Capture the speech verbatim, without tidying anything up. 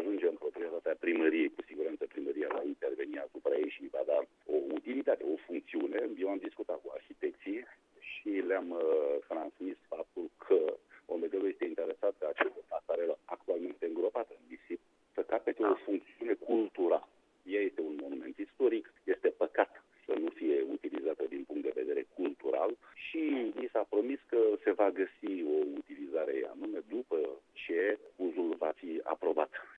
ajunge în proprietatea primăriei, cu siguranță primăria va interveni asupra ei și va da o utilitate, o funcțiune. Eu am discutat cu arhitecții și le-am uh, transmis faptul că O M D-ul este interesat ca această pasarelă actualmente îngropată în nisip să capete o funcțiune culturală. Ea este un monument istoric, este păcat să nu fie utilizată din punct de vedere cultural și mi s-a promis că se va găsi o utilizare anume după ce uzul va fi aprobat.